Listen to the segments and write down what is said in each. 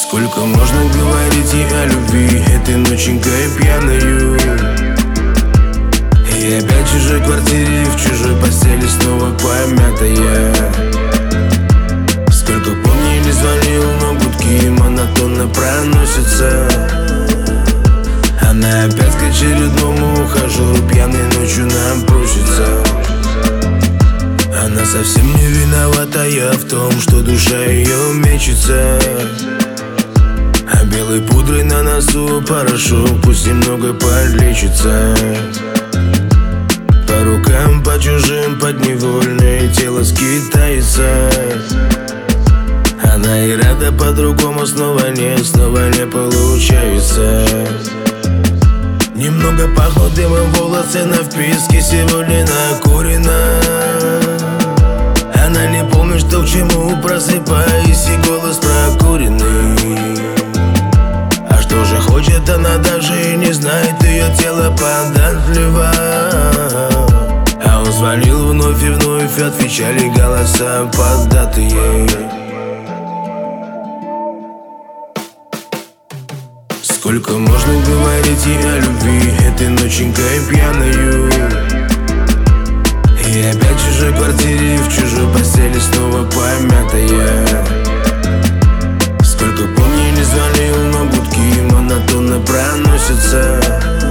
Сколько можно говорить и о любви этой ноченькой пьяною? И опять в чужой квартире, в чужой постели снова помятая. Сколько помню не звонил, но гудки монотонно проносятся. Она опять к очередному ухажеру пьяной ночью нам просится. Она совсем не виноватая в том, что душа ее мечется. А белой пудрой на носу порошок, пусть немного подлечится. По рукам, по чужим, подневольное тело скитается. Она и рада по-другому, снова не получается. Немного пахнут дымом волосы на вписке, сегодня накурена. Она не помнит, что к чему, просыпаясь, и голос прокуренный. А что же хочет, она даже и не знает, ее тело податливо. А он звонил вновь и вновь, отвечали голоса поддатые. Сколько можно говорить и о любви этой ноченькой пьяною? И опять в чужой квартире, в чужой постели снова помятая. Сколько помню не звонил, но гудки монотонно проносятся.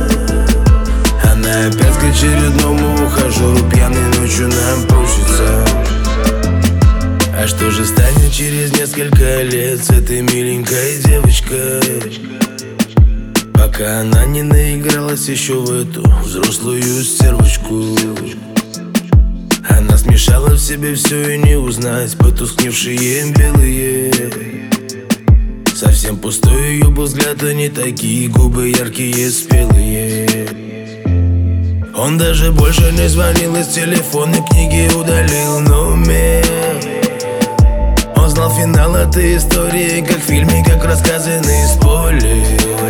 Она опять к очередному ухажеру пьяной ночью нам просится. А что же станет через несколько лет с этой миленькой девочкой? Пока она не наигралась еще в эту взрослую стервочку. Она смешала в себе все и не узнать потускневшие белые. Совсем пустой ее был взгляд, а не такие губы яркие, спелые. Он даже больше не звонил, из телефонной книги удалил номер. Он знал финал этой истории, как в фильме, как рассказанный спойлер.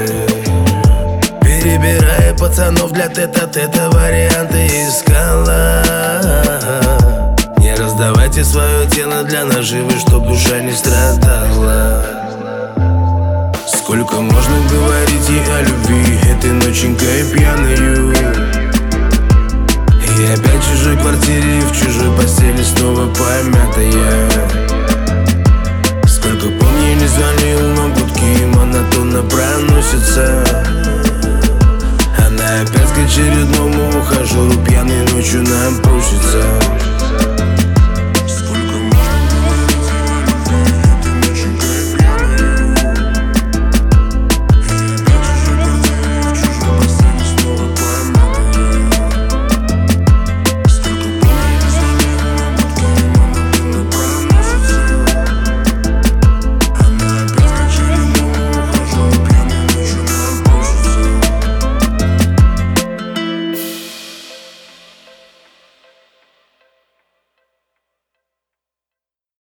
Перебирая пацанов для тета-тета, варианты искала. Не раздавайте свое тело для наживы, чтоб душа не страдала. Сколько можно говорить и о любви этой ноченькой пьяною? И опять в чужой квартире, в чужой постели снова помятая. Сколько помню не звонил, но гудки монотонно проносятся.